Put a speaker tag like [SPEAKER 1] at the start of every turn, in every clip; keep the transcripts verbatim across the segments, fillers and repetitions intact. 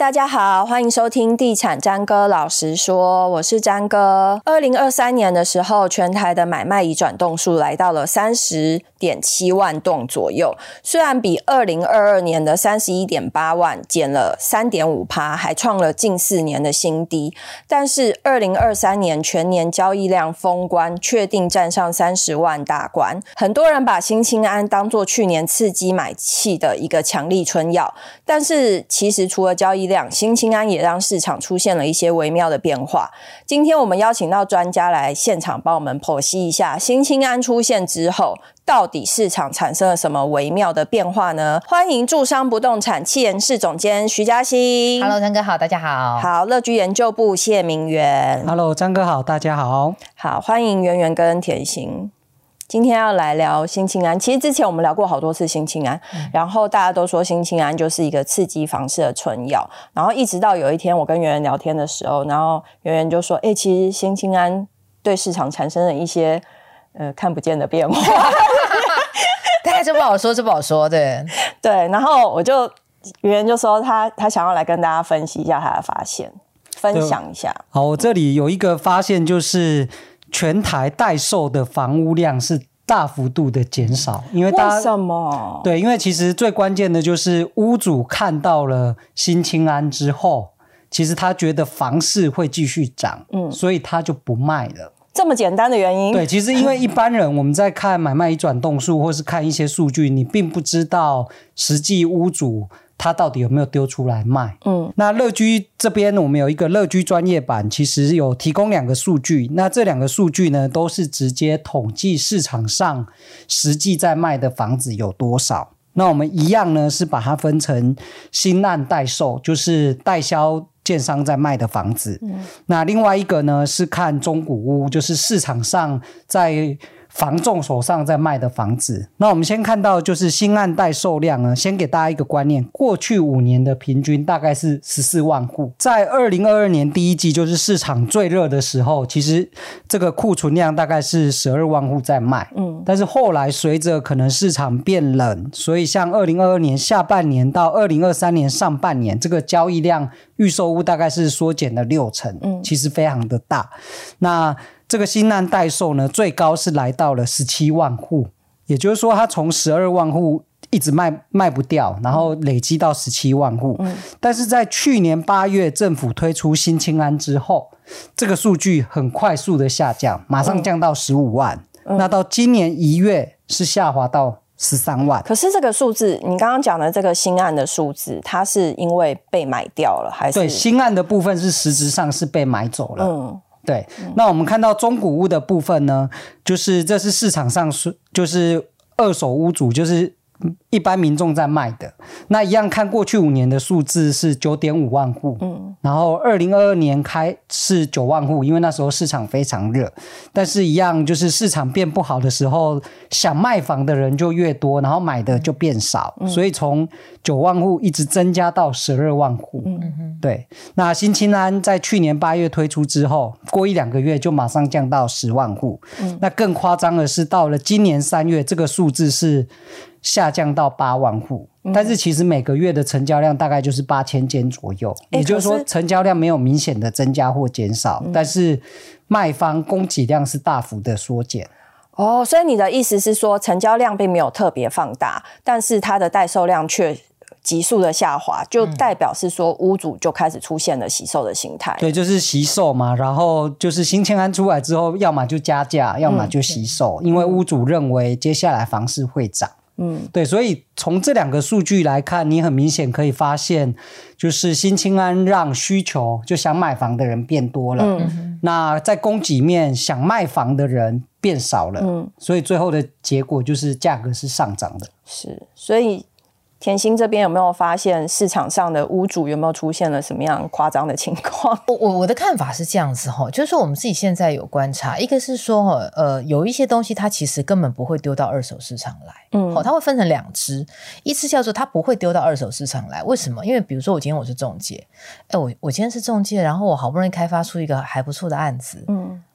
[SPEAKER 1] 大家好，欢迎收听地产詹哥老实说，我是詹哥。二零二三年的时候，全台的买卖移转栋数来到了三十点七万栋左右，虽然比二零二二年的三十一点八万减了 百分之三点五， 还创了近四年的新低，但是二零二三年全年交易量封关，确定站上三十万大关。很多人把新青安当作去年刺激买气的一个强力春药，但是其实除了交易量，新青安也让市场出现了一些微妙的变化。今天我们邀请到专家来现场帮我们剖析一下新青安出现之后，到底市场产生了什么微妙的变化呢？欢迎住商不动产企研室总监徐嘉欣。
[SPEAKER 2] Hello 张哥好，大家好。
[SPEAKER 1] 好，乐居研究部谢明元。
[SPEAKER 3] Hello 张哥好，大家好。
[SPEAKER 1] 好，欢迎圆圆跟甜心。今天要来聊新青安，其实之前我们聊过好多次新青安、嗯、然后大家都说新青安就是一个刺激房市的春药，然后一直到有一天我跟圆圆聊天的时候，然后圆圆就说哎、欸，其实新青安对市场产生了一些呃看不见的变化
[SPEAKER 2] 对，这不好说，这不好说，对
[SPEAKER 1] 对，然后我就圆圆就说他他想要来跟大家分析一下他的发现，分享一下。
[SPEAKER 3] 好，我这里有一个发现，就是全台待售的房屋量是大幅度的减少，因为大家
[SPEAKER 1] 为什么？
[SPEAKER 3] 对，因为其实最关键的就是屋主看到了新青安之后，其实他觉得房市会继续涨，嗯，所以他就不卖了。
[SPEAKER 1] 这么简单的原因？
[SPEAKER 3] 对，其实因为一般人我们在看买卖移转栋数或是看一些数据，你并不知道实际屋主他到底有没有丢出来卖。嗯，那乐居这边我们有一个乐居专业版，其实有提供两个数据，那这两个数据呢都是直接统计市场上实际在卖的房子有多少。那我们一样呢是把它分成新案待售，就是代销建商在卖的房子、嗯、那另外一个呢是看中古屋，就是市场上在房仲手上在卖的房子。那我们先看到就是新案待售量呢，先给大家一个观念，过去五年的平均大概是十四万户，在二零二二年第一季就是市场最热的时候，其实这个库存量大概是十二万户在卖，嗯，但是后来随着可能市场变冷，所以像二零二二年下半年到二零二三年上半年，这个交易量预售屋大概是缩减了六成，嗯，其实非常的大。那这个新案待售呢，最高是来到了十七万户，也就是说它从十二万户一直卖卖不掉，然后累积到十七万户、嗯、但是在去年八月政府推出新青安之后，这个数据很快速的下降，马上降到十五万、嗯、那到今年一月是下滑到十三万。
[SPEAKER 1] 可是这个数字你刚刚讲的这个新案的数字，它是因为被买掉了还是？
[SPEAKER 3] 对，新案的部分是实质上是被买走了。嗯，对，那我们看到中古屋的部分呢，就是这是市场上就是二手屋主，就是一般民众在卖的。那一样看过去五年的数字是 九点五万户，嗯，然后二零二二年开是九万户，因为那时候市场非常热，但是一样就是市场变不好的时候，想卖房的人就越多，然后买的就变少，嗯、所以从九万户一直增加到十二万户。嗯，对。那新青安在去年八月推出之后，过一两个月就马上降到十万户。嗯，那更夸张的是，到了今年三月，这个数字是下降到八万户、嗯、但是其实每个月的成交量大概就是八千间左右、欸、也就是说成交量没有明显的增加或减少、嗯、但是卖方供给量是大幅的缩减。
[SPEAKER 1] 哦，所以你的意思是说成交量并没有特别放大，但是它的待售量却急速的下滑，就代表是说屋主就开始出现了惜售的心态。
[SPEAKER 3] 对，就是惜售嘛，然后就是新青安出来之后，要么就加价，要么就惜售、嗯、因为屋主认为接下来房市会涨。嗯，对，所以从这两个数据来看，你很明显可以发现，就是新青安让需求就想买房的人变多了，嗯，那在供给面想卖房的人变少了，嗯，所以最后的结果就是价格是上涨的。
[SPEAKER 1] 是，所以甜心这边有没有发现市场上的屋主有没有出现了什么样夸张的情况？
[SPEAKER 2] 我我的看法是这样子齁，就是说我们自己现在有观察，一个是说呃有一些东西它其实根本不会丢到二手市场来，嗯，它会分成两支，一支叫做它不会丢到二手市场来，为什么？因为比如说我今天我是仲介，哎，我我今天是仲介，然后我好不容易开发出一个还不错的案子，嗯。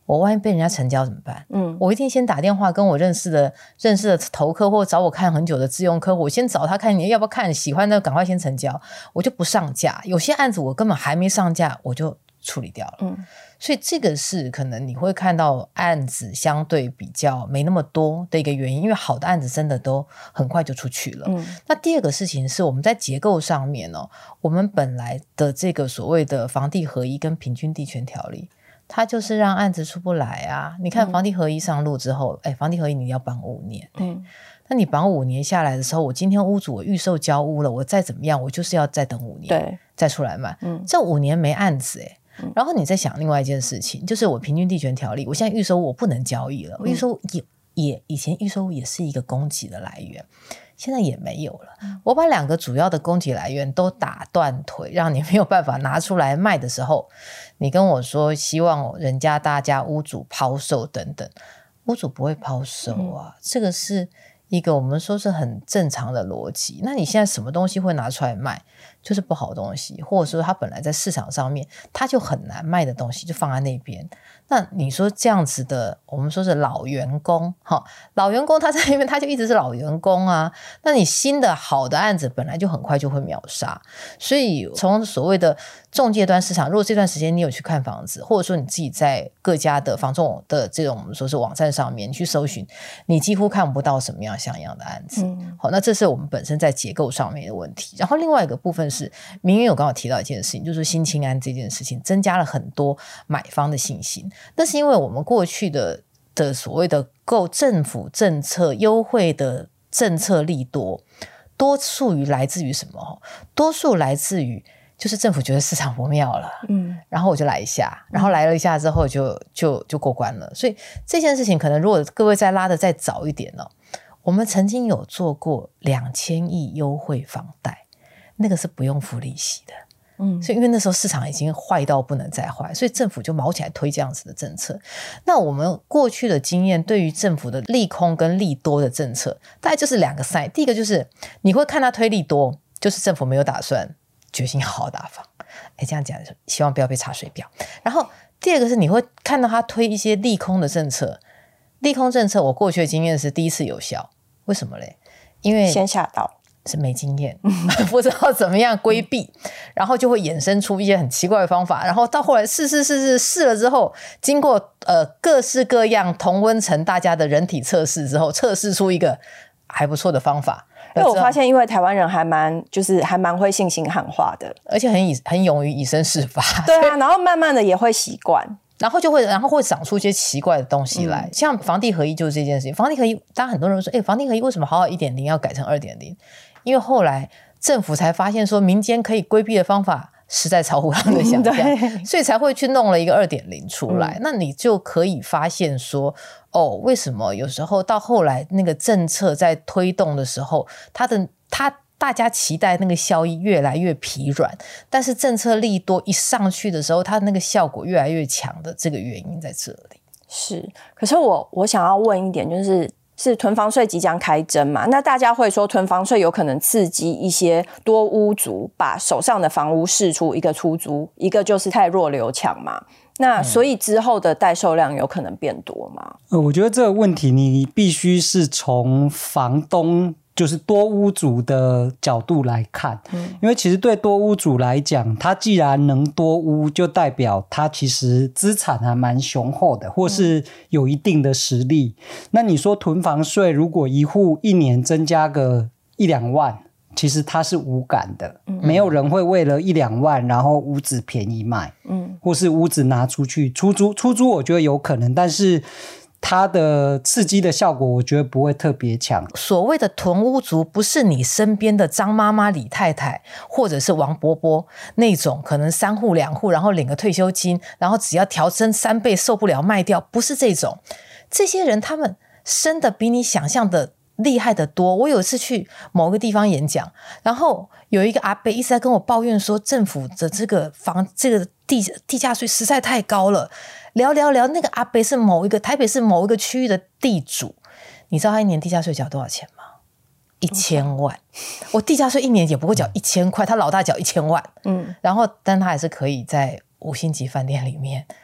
[SPEAKER 2] 我万一被人家成交怎么办？嗯，我一定先打电话跟我认识的认识的头科或找我看很久的自用科，我先找他看你要不要看，喜欢的赶快先成交，我就不上架。有些案子我根本还没上架我就处理掉了。嗯，所以这个是可能你会看到案子相对比较没那么多的一个原因，因为好的案子真的都很快就出去了。嗯，那第二个事情是我们在结构上面哦，我们本来的这个所谓的房地合一跟平均地权条例，它就是让案子出不来啊。你看房地合一上路之后，哎、嗯，房地合一你要绑五年，嗯，那你绑五年下来的时候，我今天屋主我预售交屋了，我再怎么样，我就是要再等五年，对，再出来卖，嗯，这五年没案子哎。然后你再想另外一件事情，就是我平均地权条例，我现在预售我不能交易了，我预售也也以前预售也是一个供给的来源，现在也没有了。我把两个主要的供给来源都打断腿，让你没有办法拿出来卖的时候，你跟我说希望人家大家屋主抛售等等，屋主不会抛售啊，嗯、这个是一个我们说是很正常的逻辑。那你现在什么东西会拿出来卖？就是不好的东西，或者说它本来在市场上面它就很难卖的东西就放在那边。那你说这样子的，我们说是老员工，老员工他在那边他就一直是老员工啊，那你新的好的案子本来就很快就会秒杀。所以从所谓的中介端市场，如果这段时间你有去看房子，或者说你自己在各家的房仲的这种我们说是网站上面你去搜寻，你几乎看不到什么样像样的案子、嗯、好，那这是我们本身在结构上面的问题。然后另外一个部分是明远有刚好提到一件事情，就是新青安这件事情增加了很多买方的信心。那是因为我们过去的的所谓的购政府政策优惠的政策利多，多数于来自于什么？多数来自于就是政府觉得市场不妙了，嗯，然后我就来一下，然后来了一下之后就就就过关了。所以这件事情可能如果各位再拉的再早一点呢、哦，我们曾经有做过两千亿优惠房贷，那个是不用付利息的。嗯，所以因为那时候市场已经坏到不能再坏，所以政府就毛起来推这样子的政策。那我们过去的经验对于政府的利空跟利多的政策大概就是两个 sign， 第一个就是你会看他推利多，就是政府没有打算决心好好打房，诶这样讲希望不要被查水表。然后第二个是你会看到他推一些利空的政策，利空政策我过去的经验是第一次有效，为什么嘞？因为
[SPEAKER 1] 先吓到
[SPEAKER 2] 是没经验不知道怎么样规避，然后就会衍生出一些很奇怪的方法，然后到后来试试试试试了之后，经过呃各式各样同温层大家的人体测试之后，测试出一个还不错的方法。
[SPEAKER 1] 因为我发现因为台湾人还蛮就是还蛮会信心喊话的，
[SPEAKER 2] 而且很以很勇于以身试法。
[SPEAKER 1] 对啊，然后慢慢的也会习惯，
[SPEAKER 2] 然后就会然后会长出一些奇怪的东西来、嗯、像房地合一就是这件事情。房地合一当然很多人说诶房地合一为什么好好 一点零 要改成 二点零， 因为后来政府才发现说民间可以规避的方法实在超乎他们的想象、嗯、所以才会去弄了一个 二点零 出来、嗯、那你就可以发现说哦，为什么有时候到后来那个政策在推动的时候它的它大家期待那个效益越来越疲软，但是政策利多一上去的时候它那个效果越来越强的这个原因在这里。
[SPEAKER 1] 是，可是我我想要问一点，就是是囤房税即将开征嘛，那大家会说囤房税有可能刺激一些多屋族把手上的房屋释出，一个出租，一个就是太弱留强嘛，那所以之后的代售量有可能变多吗？
[SPEAKER 3] 呃，我觉得这个问题你必须是从房东就是多屋主的角度来看、嗯、因为其实对多屋主来讲，他既然能多屋就代表他其实资产还蛮雄厚的，或是有一定的实力、嗯、那你说囤房税如果一户一年增加个一两万，其实它是无感的、嗯、没有人会为了一两万然后屋子便宜卖、嗯、或是屋子拿出去出租，出租我觉得有可能，但是它的刺激的效果我觉得不会特别强。
[SPEAKER 2] 所谓的囤屋族不是你身边的张妈妈李太太或者是王伯伯那种可能三户两户然后领个退休金然后只要调升三倍受不了卖掉，不是这种。这些人他们生的比你想象的厉害的多。我有一次去某个地方演讲，然后有一个阿伯一直在跟我抱怨说政府的这个房这个地地价税实在太高了。聊聊聊，那个阿伯是某一个台北市某一个区域的地主，你知道他一年地价税缴多少钱吗？一千万。我地价税一年也不会缴一千块，他老大缴一千万。嗯，然后但他还是可以在五星级饭店里面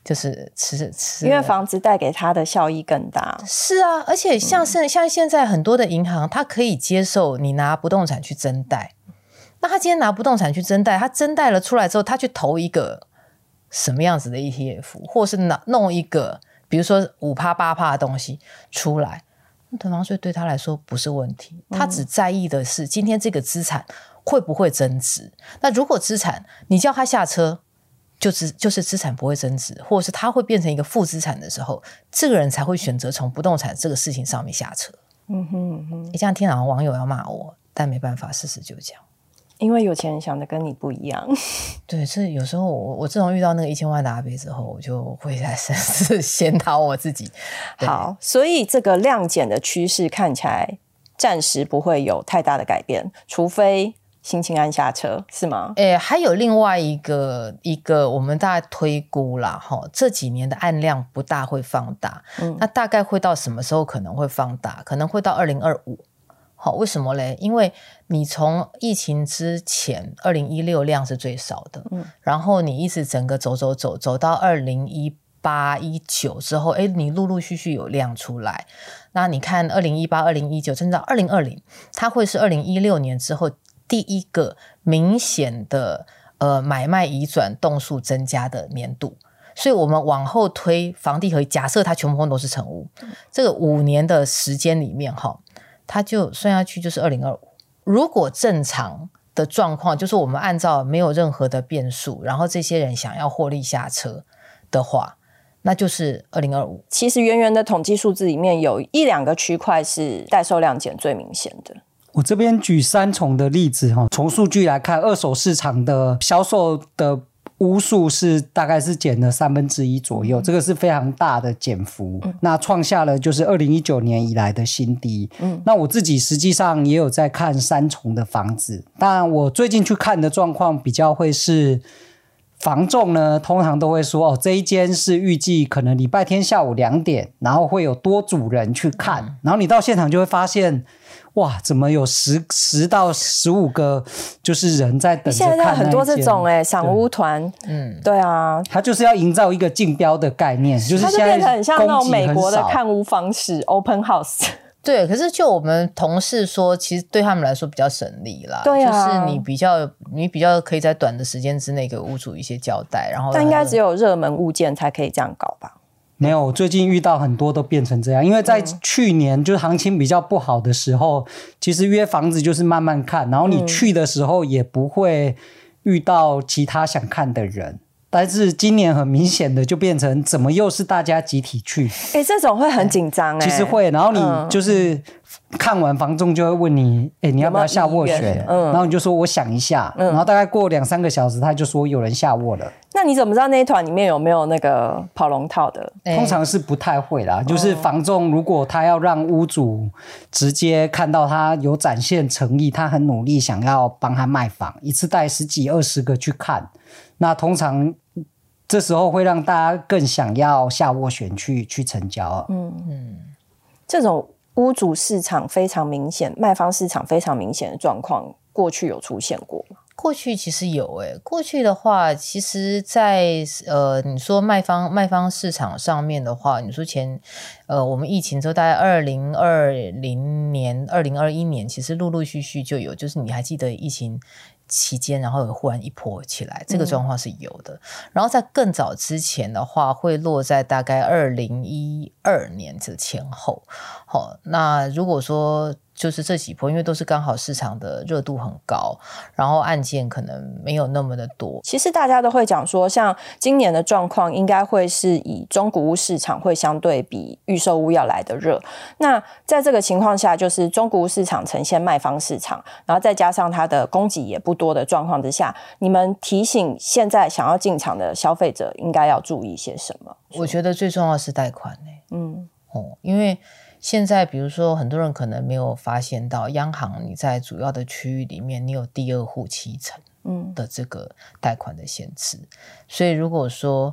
[SPEAKER 2] 就是吃吃，
[SPEAKER 1] 因为房子带给他的效益更大。
[SPEAKER 2] 是啊，而且像是、嗯、像现在很多的银行，它可以接受你拿不动产去增贷。那他今天拿不动产去增贷，他增贷了出来之后，他去投一个什么样子的 E T F， 或是拿弄一个比如说 百分之五 百分之八 的东西出来，囤房税对他来说不是问题，他只在意的是今天这个资产会不会增值。那如果资产你叫他下车，就只就是资产不会增值，或者是他会变成一个负资产的时候，这个人才会选择从不动产这个事情上面下车。嗯哼嗯哼，这样听好像网友要骂我，但没办法，事实就这样。
[SPEAKER 1] 因为有钱人想的跟你不一样。
[SPEAKER 2] 对，这有时候我我自从遇到那个一千万的阿伯之后，我就会在深思检讨我自己。
[SPEAKER 1] 好，所以这个量减的趋势看起来暂时不会有太大的改变，除非新青安下车，是吗？
[SPEAKER 2] 诶，还有另外一个一个我们大概推估啦，这几年的案量不大会放大、嗯、那大概会到什么时候可能会放大？可能会到二零二五。好，为什么嘞？因为你从疫情之前二零一六量是最少的、嗯、然后你一直整个走走走走到二零一八一九之后，诶你陆陆续续有量出来。那你看二零一八二零一九甚至到二零二零，它会是二零一六年之后第一个明显的呃买卖移转栋数增加的年度。所以我们往后推房地合一，假设它全部都是成屋、嗯、这个五年的时间里面齁它就算下去就是二零二五。如果正常的状况，就是我们按照没有任何的变数，然后这些人想要获利下车的话，那就是二零二五。
[SPEAKER 1] 其实圆圆的统计数字里面有一两个区块是代售量减最明显的。
[SPEAKER 3] 我这边举三重的例子，从数据来看，二手市场的销售的屋数是大概是减了三分之一左右、嗯、这个是非常大的减幅、嗯、那创下了就是二零一九年以来的新低、嗯、那我自己实际上也有在看三重的房子，当然我最近去看的状况比较会是房仲呢通常都会说哦，这一间是预计可能礼拜天下午两点，然后会有多组人去看、嗯、然后你到现场就会发现哇，怎么有十十到十五个就是人在等着看那一间。
[SPEAKER 1] 现在很多这种哎、欸，赏屋团，嗯，对啊，
[SPEAKER 3] 他就是要营造一个竞标的概念，就是现在
[SPEAKER 1] 它就变成很像那种美国的看屋方式 ，open house。
[SPEAKER 2] 对，可是就我们同事说，其实对他们来说比较省力啦。
[SPEAKER 1] 对啊，
[SPEAKER 2] 就是你比较你比较可以在短的时间之内给屋主一些交代，然后
[SPEAKER 1] 但应该只有热门物件才可以这样搞吧。
[SPEAKER 3] 没有，最近遇到很多都变成这样，因为在去年就是行情比较不好的时候、嗯、其实约房子就是慢慢看，然后你去的时候也不会遇到其他想看的人、嗯、但是今年很明显的就变成怎么又是大家集体去，
[SPEAKER 1] 欸，这种会很紧张欸。
[SPEAKER 3] 其实会，然后你就是看完房仲就会问你欸，你要不要下斡旋、嗯、然后你就说我想一下、嗯、然后大概过两三个小时他就说有人下斡了。
[SPEAKER 1] 那你怎么知道那一团里面有没有那个跑龙套的？
[SPEAKER 3] 通常是不太会啦、欸、就是房仲如果他要让屋主直接看到他有展现诚意，他很努力想要帮他卖房，一次带十几二十个去看，那通常这时候会让大家更想要下斡旋去去成交。嗯嗯，
[SPEAKER 1] 这种屋主市场非常明显，卖方市场非常明显的状况，过去有出现过吗？
[SPEAKER 2] 过去其实有诶、欸，过去的话，其实在呃，你说卖方卖方市场上面的话，你说前呃，我们疫情之后，大概二零二零年、二零二一年，其实陆陆续续就有，就是你还记得疫情期间，然后有忽然一波起来，这个状况是有的。嗯、然后在更早之前的话，会落在大概二零一二年这前后。好，那如果说就是这几波，因为都是刚好市场的热度很高，然后案件可能没有那么的多。
[SPEAKER 1] 其实大家都会讲说，像今年的状况应该会是以中古屋市场会相对比预售屋要来的热。那在这个情况下，就是中古屋市场呈现卖方市场，然后再加上它的供给也不多的状况之下，你们提醒现在想要进场的消费者应该要注意些什么？
[SPEAKER 2] 我觉得最重要的是贷款、欸、嗯哦，因为现在比如说很多人可能没有发现到，央行你在主要的区域里面你有第二户七成的这个贷款的限制、嗯、所以如果说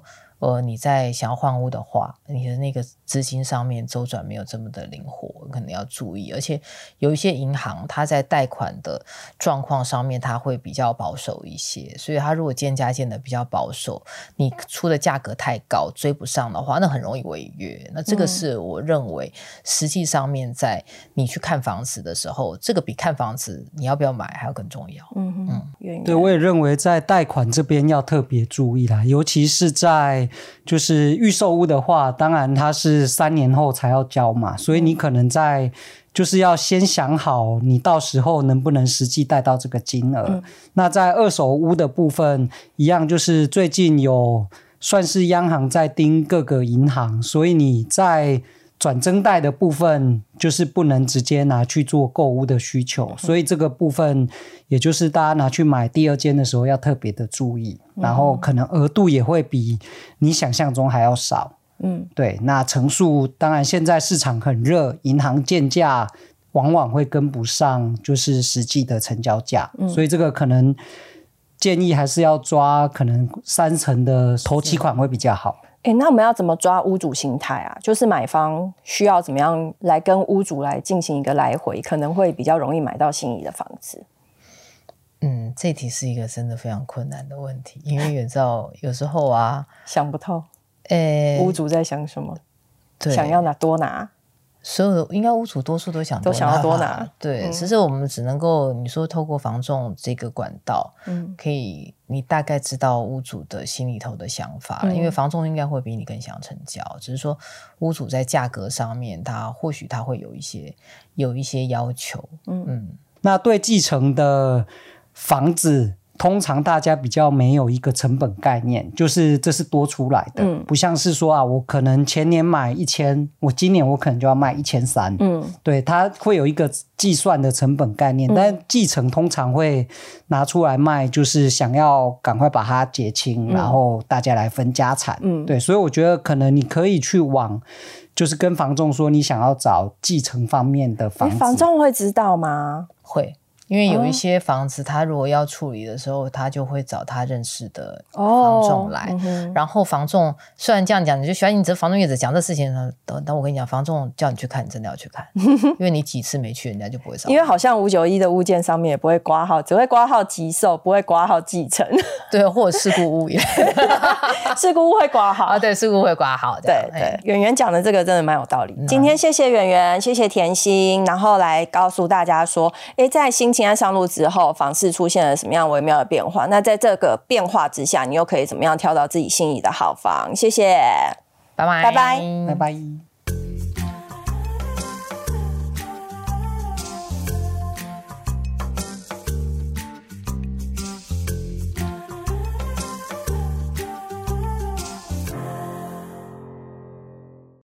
[SPEAKER 2] 呃，你在想要换屋的话，你的那个资金上面周转没有这么的灵活，可能要注意。而且有一些银行它在贷款的状况上面它会比较保守一些，所以它如果建价建的比较保守，你出的价格太高追不上的话，那很容易违约。那这个是我认为实际上面在你去看房子的时候，这个比看房子你要不要买还要更重要。
[SPEAKER 1] 嗯嗯，
[SPEAKER 3] 对，我也认为在贷款这边要特别注意啦，尤其是在就是预售屋的话，当然它是三年后才要交嘛，所以你可能在就是要先想好你到时候能不能实际贷到这个金额。嗯、那在二手屋的部分一样，就是最近有算是央行在盯各个银行，所以你在转增贷的部分就是不能直接拿去做购屋的需求，所以这个部分也就是大家拿去买第二间的时候要特别的注意，然后可能额度也会比你想象中还要少。嗯，对，那成数当然现在市场很热，银行建价往往会跟不上就是实际的成交价，嗯、所以这个可能建议还是要抓可能三成的头期款会比较好。
[SPEAKER 1] 欸，那我们要怎么抓屋主心态啊？就是买方需要怎么样来跟屋主来进行一个来回，可能会比较容易买到心仪的房子。
[SPEAKER 2] 嗯，这题是一个真的非常困难的问题，因为你知道有时候啊
[SPEAKER 1] 想不透，
[SPEAKER 2] 欸，
[SPEAKER 1] 屋主在想什么，想要拿多拿。
[SPEAKER 2] 所有的应该屋主多数都想
[SPEAKER 1] 多拿都想要多拿，
[SPEAKER 2] 对，其实、嗯、我们只能够你说透过房仲这个管道，嗯，可以你大概知道屋主的心里头的想法，嗯、因为房仲应该会比你更想成交，只是说屋主在价格上面，他或许他会有一些有一些要求，嗯嗯。
[SPEAKER 3] 那对继承的房子，通常大家比较没有一个成本概念，就是这是多出来的，嗯、不像是说啊，我可能前年买一千，我今年我可能就要卖一千三，嗯，对，它会有一个计算的成本概念，嗯、但继承通常会拿出来卖，就是想要赶快把它结清，嗯、然后大家来分家产，嗯，对，所以我觉得可能你可以去往，就是跟房仲说你想要找继承方面的房子，
[SPEAKER 1] 房仲会知道吗？
[SPEAKER 2] 会。因为有一些房子他如果要处理的时候，他就会找他认识的房仲来，哦嗯、然后房仲虽然这样讲，你就喜欢你这房仲业者讲这事情呢，但我跟你讲，房仲叫你去看，你真的要去看，因为你几次没去，人家就不会上。
[SPEAKER 1] 因为好像五九一的物件上面也不会挂号，只会挂号急售，不会挂号继承。
[SPEAKER 2] 对，或者事故屋也，
[SPEAKER 1] 事故屋会挂号
[SPEAKER 2] 啊，对，事故会挂号。
[SPEAKER 1] 对对，圆圆讲的这个真的蛮有道理。嗯、今天谢谢圆圆，谢谢甜心，然后来告诉大家说，哎，在新青安上路之后，房市出现了什么样微妙的变化？那在这个变化之下，你又可以怎么样挑到自己心仪的好房？谢谢，
[SPEAKER 2] 拜拜，
[SPEAKER 1] 拜拜，
[SPEAKER 3] 拜拜。